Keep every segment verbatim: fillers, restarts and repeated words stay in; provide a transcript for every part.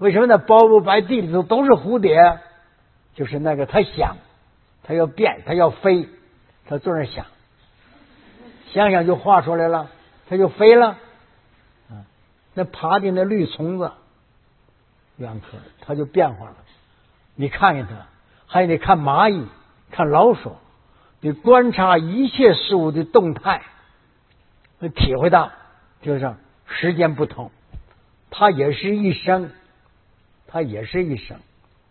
为什么那包不白地里头都是蝴蝶？就是那个他想，他要变，他要飞，他坐那想，想想就画出来了，他就飞了。啊，那爬进那绿虫子，两颗，它就变化了。你看见它，还有你看蚂蚁，看老鼠，你观察一切事物的动态，会体会到，就是时间不同，它也是一生，它也是一生。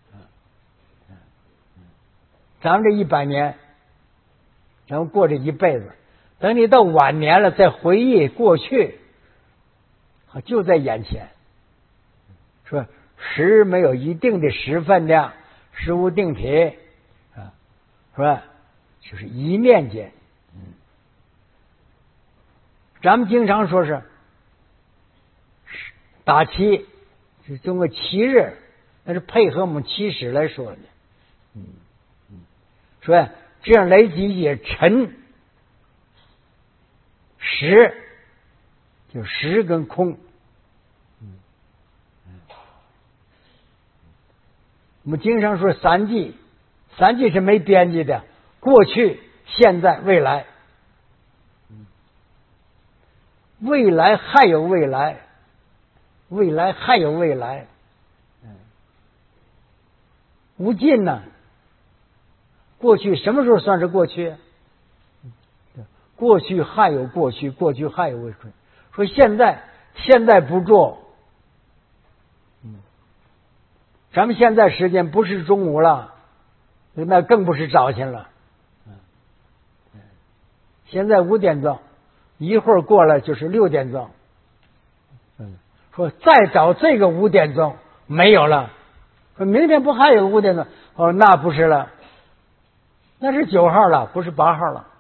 咱们这一百年，咱们过这一辈子，等你到晚年了，再回忆过去，就在眼前。说时没有一定的时分量，时无定体啊，是吧？就是一念间。嗯，咱们经常说是打七，是中国七日，那是配合我们起始来说的。嗯嗯，说这样来集也尘时，就时跟空。我们经常说三际，三际是没边际的，过去、现在、未来。未来还有未来，未来还有未来，无尽呢。过去什么时候算是过去？过去还有过去，过去还有未来。说现在，现在不做。咱们现在时间不是中午了，那更不是早晨了。现在五点钟，一会儿过了就是六点钟。说再找这个五点钟没有了，说明天不还有五点钟？哦，那不是了，那是九号了，不是八号了。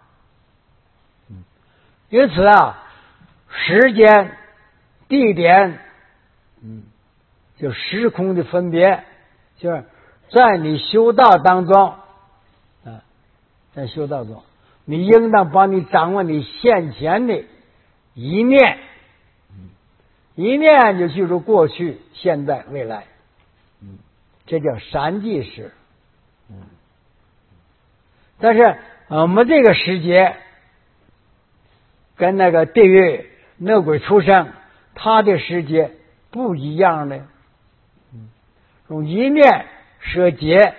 因此啊，时间、地点，嗯。就时空的分别，就是在你修道当中，啊，在修道中，你应当帮你掌握你现前的一念，一念就记住过去、现在、未来，嗯，这叫三际时。嗯，但是我们这个时节跟那个地狱恶鬼出生，他的时节不一样的。用一念舍劫，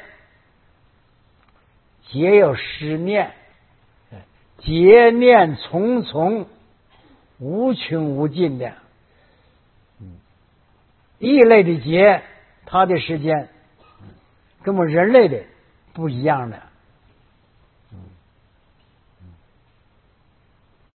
劫有十念，劫念重重，无穷无尽的。异类的劫，它的时间跟我们人类的不一样的。